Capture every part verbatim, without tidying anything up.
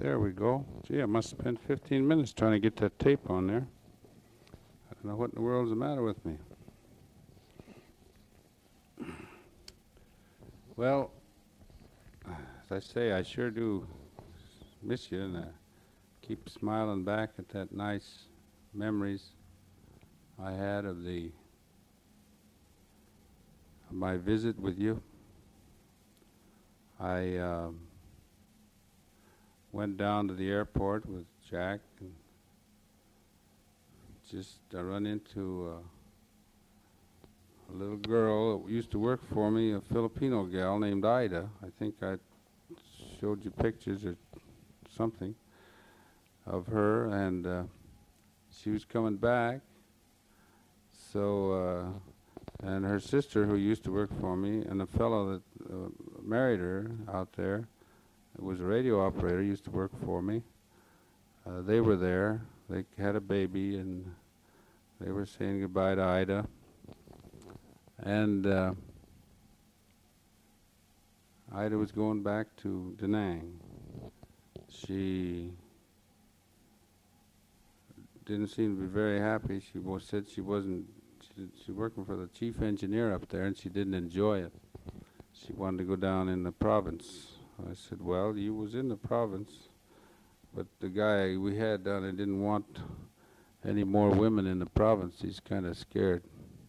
There we go. Gee, I must have spent fifteen minutes trying to get that tape on there. I don't know what in the world's the matter with me. Well, as I say, I sure do miss you, and I keep smiling back at that nice memories I had of the of my visit with you. I um, went down to the airport with Jack and just uh, run into uh, a little girl that used to work for me, a Filipino gal named Ida. I think I showed you pictures or something of her, and uh, she was coming back. So, uh, and her sister, who used to work for me, and a fellow that uh, married her out there, it was a radio operator, used to work for me. Uh, they were there. They had a baby, and they were saying goodbye to Ida. And uh, Ida was going back to Da Nang. She didn't seem to be very happy. She was, said she wasn't, she, she was working for the chief engineer up there, and she didn't enjoy it. She wanted to go down in the province. I said, well, you was in the province, but the guy we had down there didn't want any more women in the province. He's kind of scared.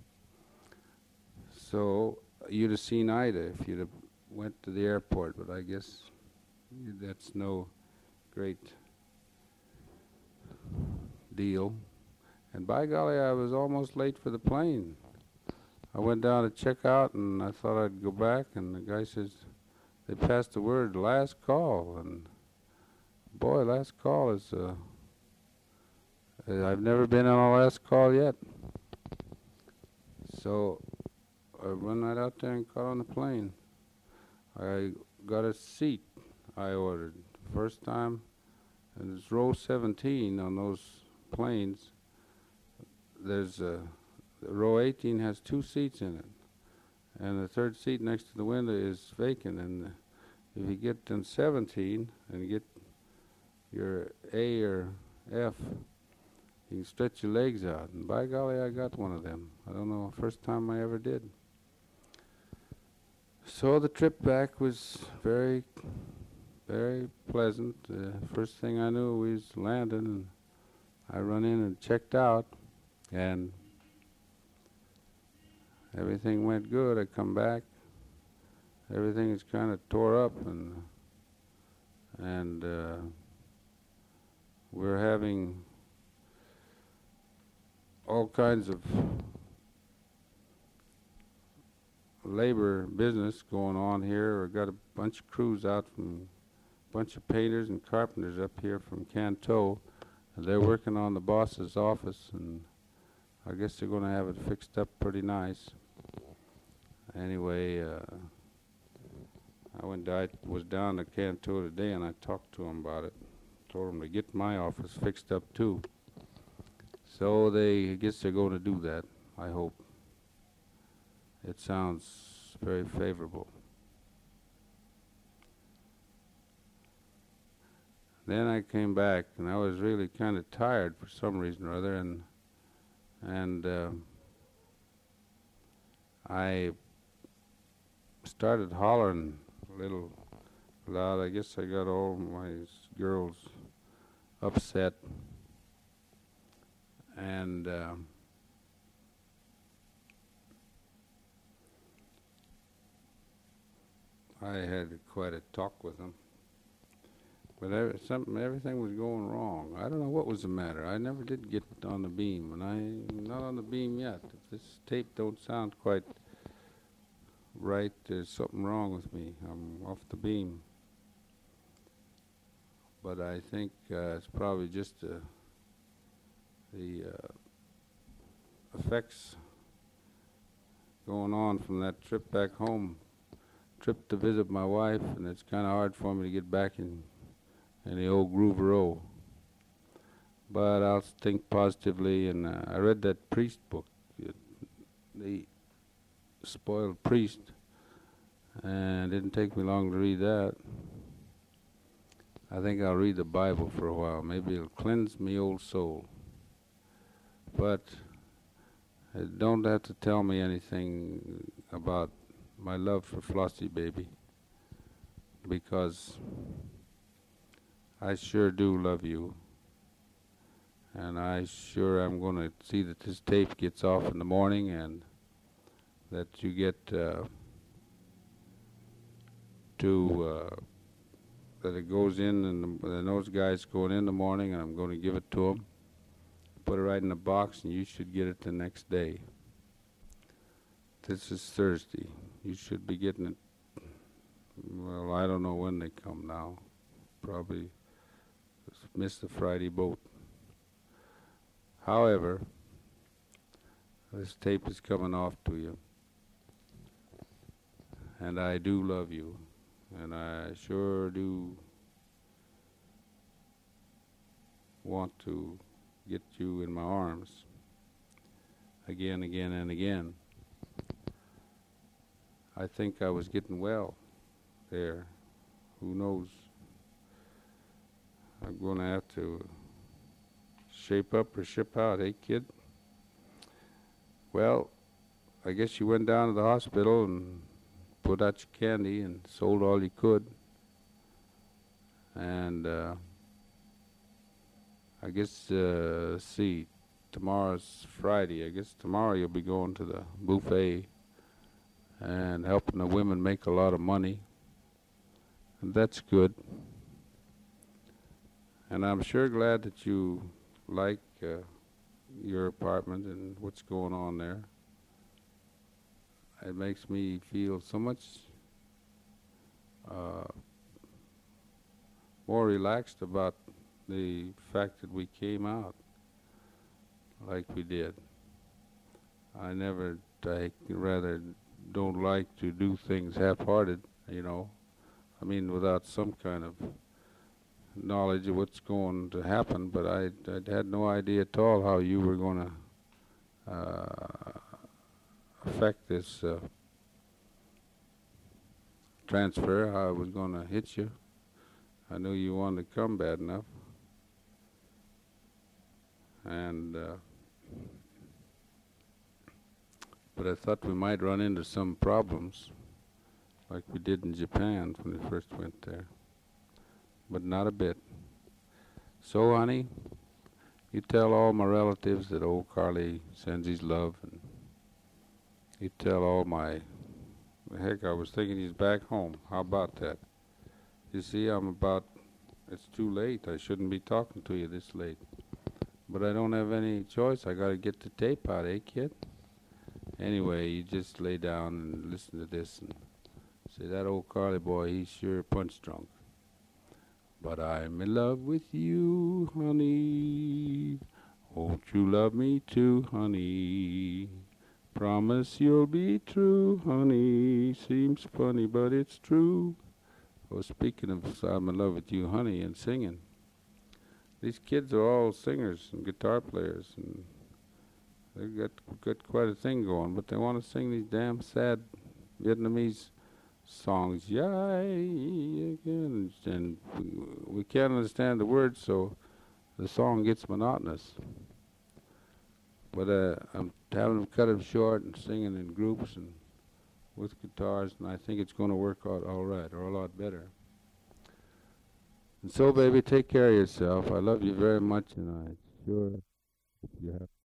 So you'd have seen Ida if you'd have went to the airport, but I guess that's no great deal. And by golly, I was almost late for the plane. I went down to check out, and I thought I'd go back, and the guy says, they passed the word, last call, and boy, last call is, uh, I've never been on a last call yet. So I run right out there and got on the plane. I got a seat I ordered. First time, and it's row seventeen on those planes. There's a, row eighteen has two seats in it. And the third seat next to the window is vacant, and uh, if you get in seventeen and get your A or F, you can stretch your legs out. And by golly, I got one of them. I don't know, first time I ever did. So the trip back was very, very pleasant. Uh, first thing I knew, we was landing, and I run in and checked out, and everything went good. I come back, everything is kind of tore up, and and uh, we're having all kinds of labor business going on here. We've got a bunch of crews out from, a bunch of painters and carpenters up here from Canto, and they're working on the boss's office, and I guess they're going to have it fixed up pretty nice. Anyway, uh, I went. I was down to Canto today, and I talked to them about it. Told them to get my office fixed up too. So they, I guess they're going to do that. I hope. It sounds very favorable. Then I came back, and I was really kind of tired for some reason or other, and and uh, I started hollering a little loud. I guess I got all my s- girls upset, and uh, I had quite a talk with them. But every, something, everything was going wrong. I don't know what was the matter. I never did get on the beam, and I'm not on the beam yet. If this tape don't sound quite right, there's something wrong with me. I'm off the beam. But I think uh, it's probably just uh, the uh, effects going on from that trip back home, trip to visit my wife, and it's kind of hard for me to get back in, in the old groove row. But I'll think positively, and uh, I read that priest book, uh, The Spoiled Priest, and it didn't take me long to read that. I think I'll read the Bible for a while. Maybe it'll cleanse me old soul. But uh, don't have to tell me anything about my love for Flossie, baby, because I sure do love you. And I sure am going to see that this tape gets off in the morning and that you get uh, to, uh, that it goes in and, the, and those guys go in the morning, and I'm going to give it to them. Put it right in a box, and you should get it the next day. This is Thursday. You should be getting it, well, I don't know when they come now. Probably missed the Friday boat. However, this tape is coming off to you. And I do love you. And I sure do want to get you in my arms again, again, and again. I think I was getting well there. Who knows? I'm going to have to shape up or ship out, eh, kid? Well, I guess you went down to the hospital and put out your candy and sold all you could. And uh, I guess, uh, let's see, tomorrow's Friday. I guess tomorrow you'll be going to the buffet and helping the women make a lot of money. And that's good. And I'm sure glad that you like uh, your apartment and what's going on there. It makes me feel so much uh, more relaxed about the fact that we came out like we did. I never, I rather don't like to do things half-hearted, you know. I mean, without some kind of knowledge of what's going to happen, but I I had no idea at all how you were going to uh, affect this uh, transfer, how it was going to hit you. I knew you wanted to come bad enough. And, uh, but I thought we might run into some problems like we did in Japan when we first went there. But not a bit. So, honey, you tell all my relatives that old Carly sends his love, and you tell all my, heck, I was thinking he's back home. How about that? You see, I'm about, it's too late. I shouldn't be talking to you this late. But I don't have any choice. I got to get the tape out, eh, kid? Anyway, you just lay down and listen to this and say, that old Carly boy, he's sure punch drunk. But I'm in love with you, honey. Won't you love me too, honey? Promise you'll be true, honey. Seems funny, but it's true. Oh, speaking of I'm in love with you, honey, and singing. These kids are all singers and guitar players, and they've got, got quite a thing going, but they want to sing these damn sad Vietnamese songs, yeah, again, and we can't understand the words, so the song gets monotonous. But uh, I'm having them cut them short and singing in groups and with guitars, and I think it's going to work out all right, or a lot better. And so, baby, take care of yourself. I love you very much, and I sure, if you have